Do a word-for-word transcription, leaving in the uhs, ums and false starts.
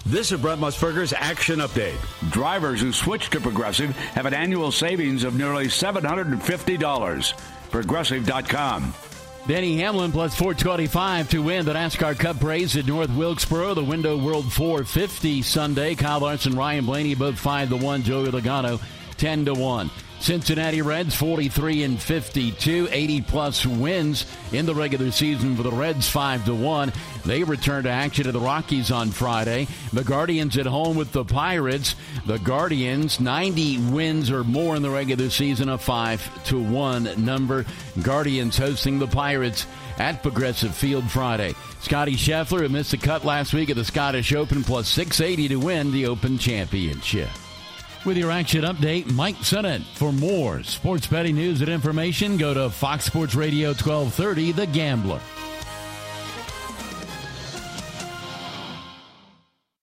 This is Brent Musburger's Action Update. Drivers who switch to Progressive have an annual savings of nearly seven hundred fifty dollars. Progressive dot com. Denny Hamlin plus four twenty-five to win the NASCAR Cup race at North Wilkesboro. The Window World four fifty Sunday. Kyle Larson, Ryan Blaney, both five to one. Joey Logano, ten to one. Cincinnati Reds forty-three and fifty-two, eighty plus wins in the regular season for the Reds, five to one. They return to action at the Rockies on Friday. The Guardians at home with the Pirates. The Guardians ninety wins or more in the regular season, a five to one number. Guardians hosting the Pirates at Progressive Field Friday. Scotty Scheffler, who missed the cut last week at the Scottish Open, plus six eighty to win the Open Championship. With your action update, Mike Sennett. For more sports betting news and information, go to Fox Sports Radio twelve thirty, The Gambler.